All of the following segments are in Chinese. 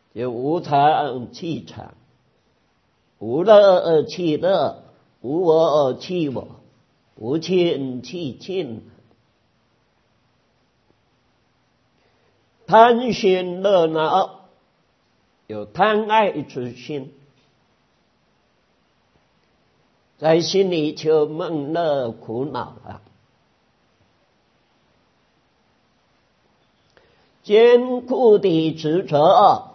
就无常气常，无乐气乐，无我气我，无亲气亲。贪心乐恼，有贪爱之心，在心里就闷乐苦恼啊。艰苦的执着，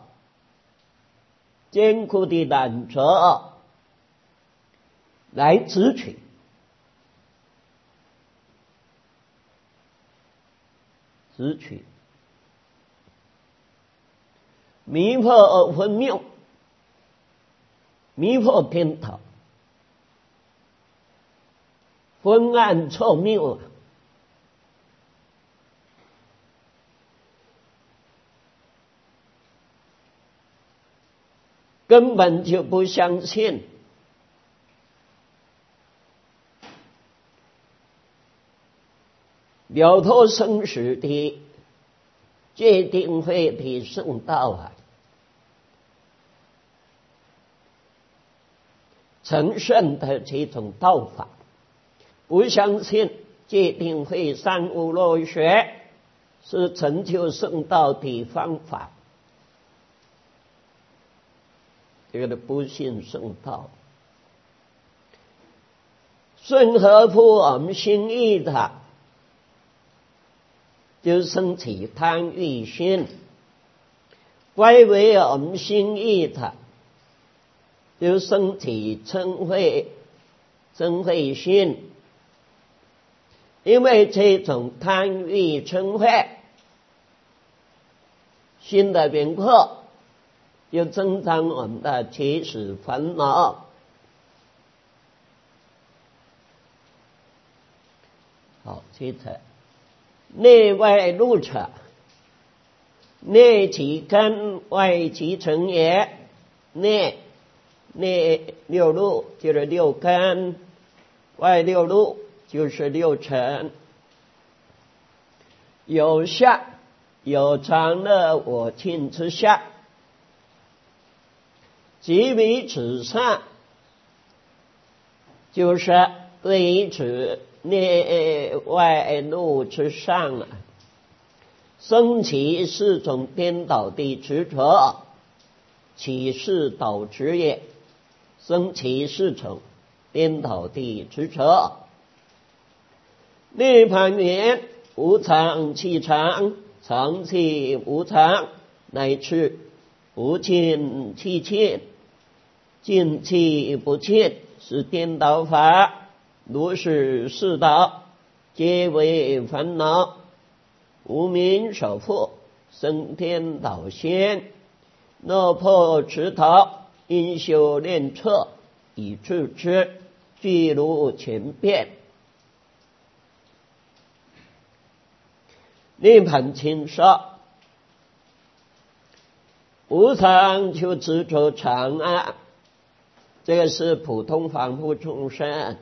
艰苦的懒着，来执取，迷惑昏谬，迷惑颠倒，昏暗错谬，根本就不相信了脱生死的戒定慧的圣道啊，成圣的这种道法，不相信戒定慧三无漏学是成就圣道的方法，这个不信圣道。顺合乎我们心意的，就升起贪欲心；乖违我们心意的，就升起嗔恚心。因为这种贪欲嗔恚心的缘故，就增长我们的起始烦恼。好，接着内外六者，内其根，外其尘也。内六路就是六根，外六路就是六尘。有相，有常乐我净之相，即为指上，就是对于指内外路之上啊，生起四种颠倒的执着，其是导执也。生起四种颠倒的执着。涅槃言无常气常，常气无常，乃至无尽气尽，尽气不尽，是颠倒法。如是四道，皆为烦恼，无明所缚，生颠倒心。若破此道，应修炼彻，以治之，具如前变。涅槃经说，无常就执着常啊，这个是普通凡夫众生。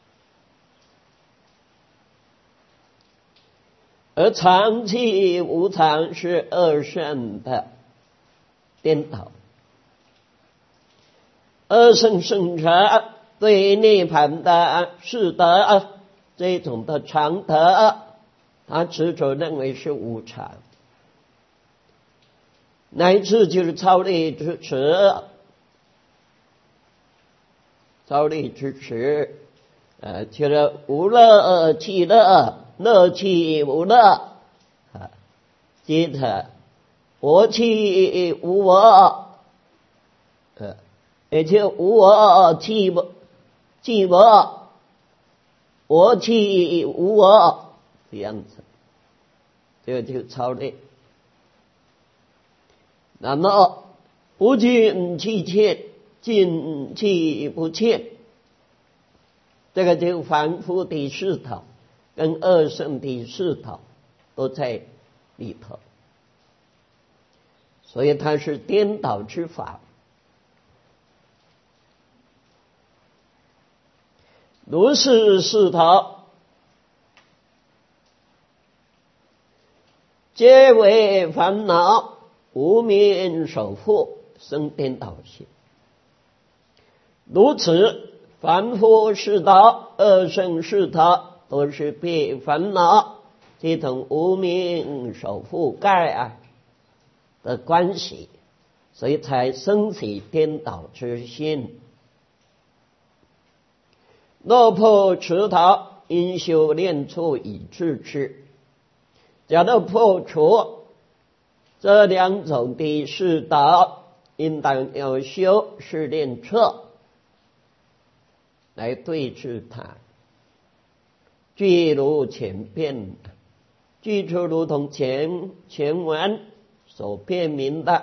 而常气无常是二圣的颠倒。二圣圣者对涅槃的四德，这种的常德，他执着认为是无常，乃至就是超力之持，就是无乐气乐，乐气无乐，接着我气无我，也就无我气我，我气无我，这样子，这个就超力。那么不尽气切，尽气不切，这个就凡夫的四头跟二圣的四头都在里头，所以它是颠倒之法。如是四头，皆为烦恼， 无明首缚，生颠倒心。如此，凡夫世道、二圣世道，都是被烦恼这种无明首缚盖的关系，所以才生起颠倒之心。若破此道，应修炼处以治之。假如破除这两种的世道，应当要修是炼处来对治它。据如前辩，据出如同前文所辩明的，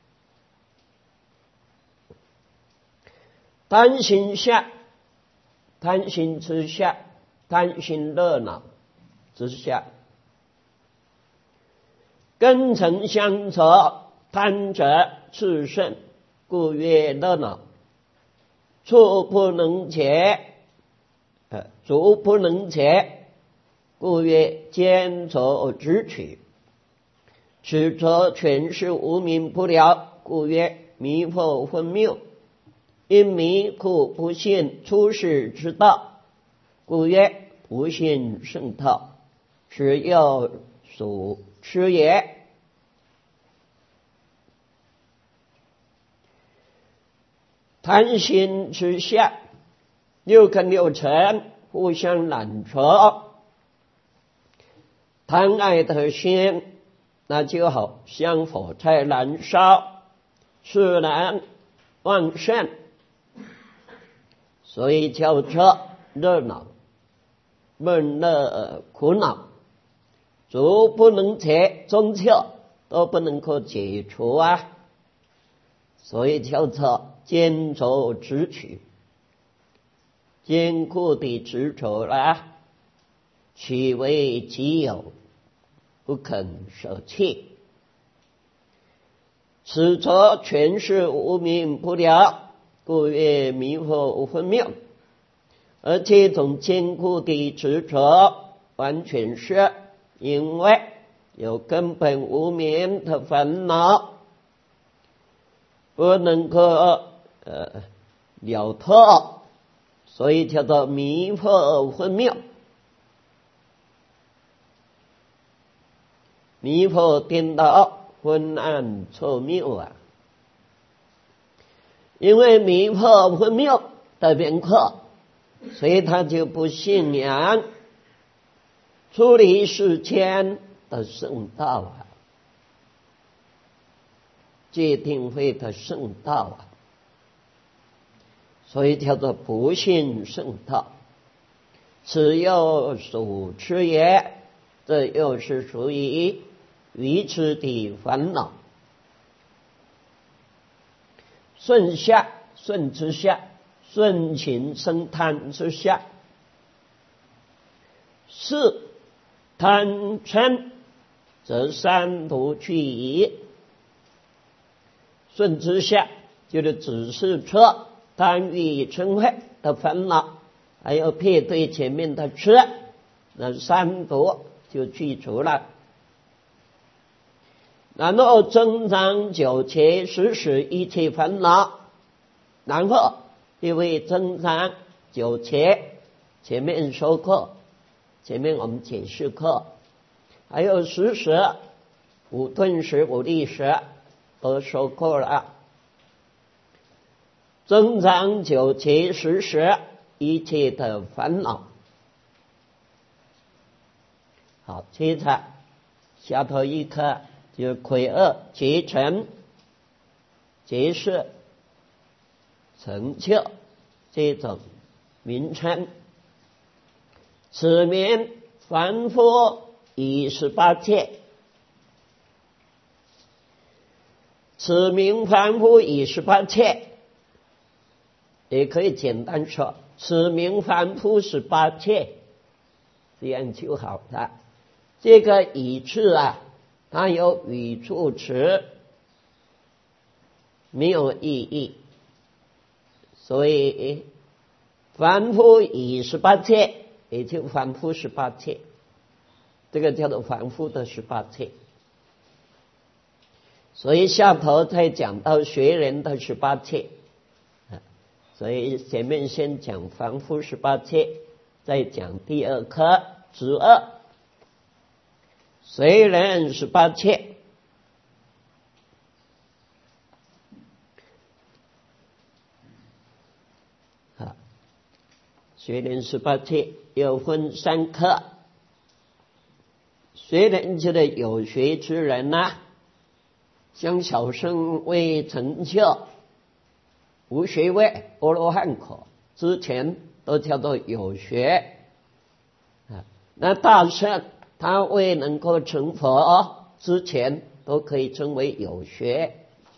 贪心下，贪心之下，贪心热闹之下，根尘相着，贪者炽盛，故曰热闹。处不能解，足不能解，故曰坚着直取。此则全是无明不了，故曰迷惑昏谬。因迷故不信出世之道，故曰不信圣道。此又属痴也。贪心之下，六根六尘互相染着，贪爱的心，那就好像火柴燃烧，自然旺盛，所以叫做热闹，闷热苦恼，足不能解，终究都不能够解除所以叫做坚着直取，坚固的执着取为己有，不肯舍弃。此则全是无明不了，故曰迷惑昏谬。而这种坚固的执着，完全是因为有根本无明的烦恼，不能够了脱，所以叫做迷惑昏谬。迷惑颠倒，昏暗错谬因为迷惑昏谬的缘故，所以他就不信仰出离世间的圣道戒定慧的圣道所以叫做不信圣道。此又属痴也，这又是属于愚痴的烦恼。顺下，顺之下，顺情生贪之下，是贪嗔，则三毒去矣。顺之下，就是只是说贪欲嗔恚的烦恼，还有配对前面的痴，那三毒就去除了。然后增长九切实使一切烦恼，然后因为增长九切，前面说过，前面我们解释过，还有实使、五顿使、五力使都说过了。增长九切实使一切的烦恼。好，接着下头一课就是魁恶、结成、结识、成就这种名称。此名凡夫以18切，此名凡夫以18切，也可以简单说，此名凡夫18切，这样就好了。这个以字它有语助词，没有意义，所以凡夫以18切，也就凡夫18切，这个叫做凡夫的18切。 所以下头再讲到学人的18切，所以前面先讲凡夫18切，再讲第二科之二随人18切。学人18切又分3科，学人就是有学之人像小乘未成就无学位阿罗汉果之前都叫做有学，那大乘他未能够成佛之前都可以称为有学。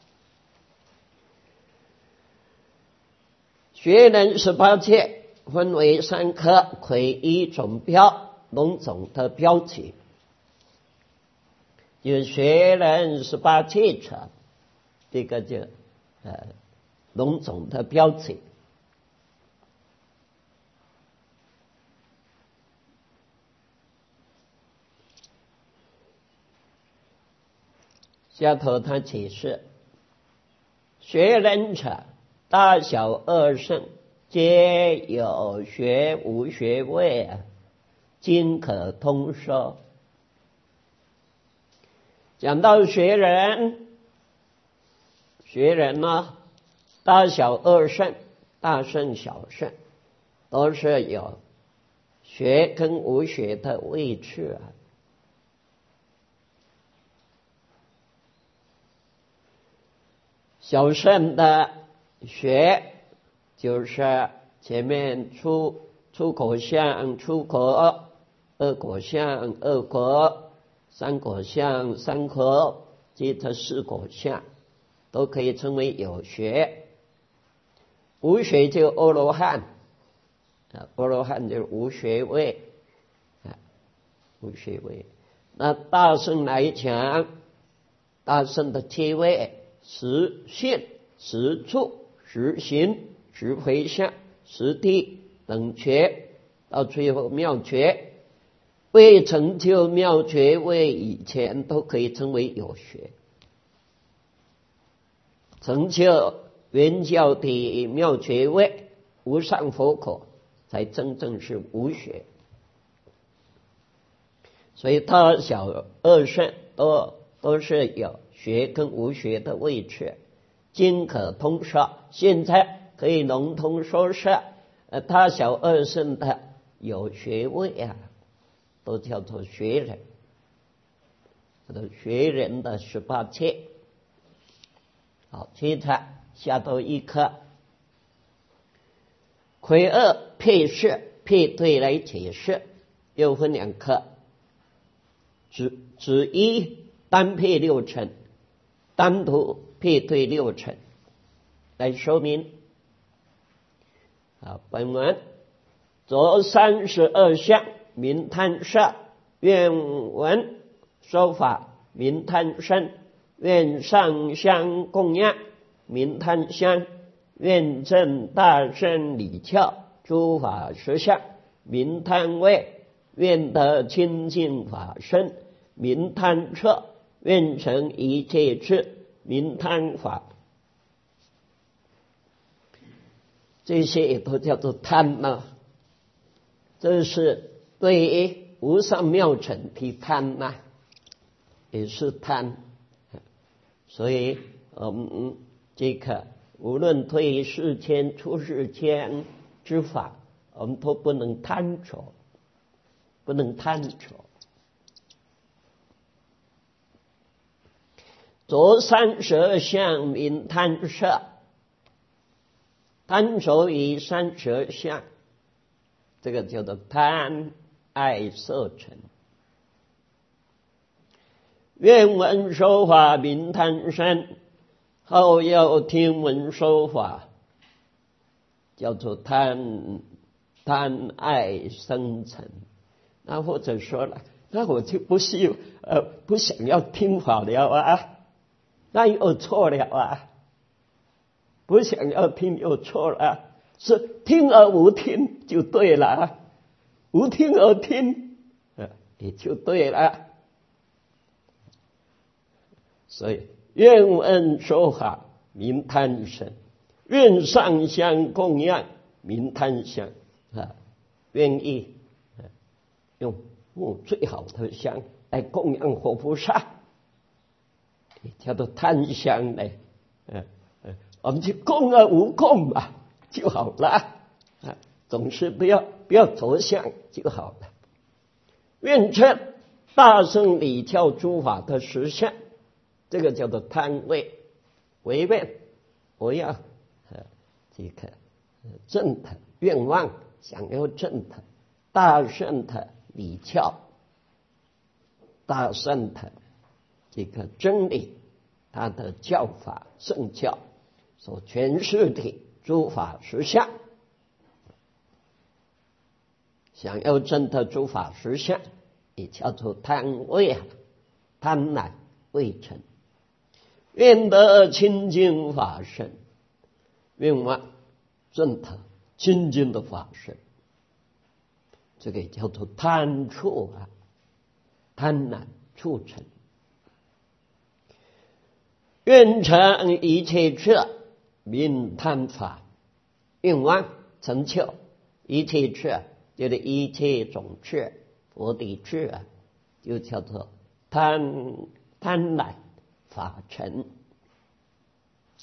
学人18切分为3科，魁一总标，龙总的标题，就是学人18切者，这个就龙总的标题。下头他解释，学人者，大小二乘皆有学无学位今可通说。讲到学人大小二乘，大乘小乘都是有学跟无学的位置小乘的学就是前面出果相出果，二果相二果，三果相三果，接着4果相都可以称为有学。无学就阿罗汉，阿罗汉就是无学位，无学位。那大乘来讲，大乘的切位实性、实处、实行、实回向、实地等觉，到最后妙觉，未成就妙觉位以前都可以称为有学。成就圆教的妙觉位无上佛果，才真正是无学。所以大小二乘都是有学跟无学的位置。今可通说，现在可以笼统说是大小二乘的有学位都叫做学人，学人的18切。好，接着下头一科，魁二配饰配对来解释，又分2科，只一单配6乘，单独配对6乘来说明。好，本文着32相名贪摄，愿闻说法名贪身，愿上香供养名贪香，愿证大圣理窍诸法实相名贪位，愿得清净法身名贪彻，愿成一切智名贪法。这些也都叫做贪这是对于无上妙乘的贪也是贪。所以这个无论对世间出世间之法，我们都不能贪着，不能贪着。着32相名贪摄，贪着于32相，这个叫做贪爱色尘。愿闻说法名贪身，后又听闻说法，叫做贪爱生尘。那或者说了，那我就不想要听法了那又错了不想要听又错了，是听而无听就对了无听而听也就对了。所以愿闻说法，名贪生；愿上香供养，名贪香。愿意用最好的香来供养活菩萨，叫做贪香呢。我们去供啊无供嘛就好了，总是不要着相就好了。愿称大圣理教诸法的实相，这个叫做贪位，唯愿我要这个证的愿望，想要证的大圣的理教，大圣的这个真理，他的教法圣教所诠释的诸法实相，想要证得诸法实相，也叫做贪位，贪婪未成。愿得清净法身，愿望证得清净的法身，这个叫做贪处贪婪促成。愿成一切智，名贪法。愿望成就一切智，就是一切种智，佛的智就叫做贪婪法成。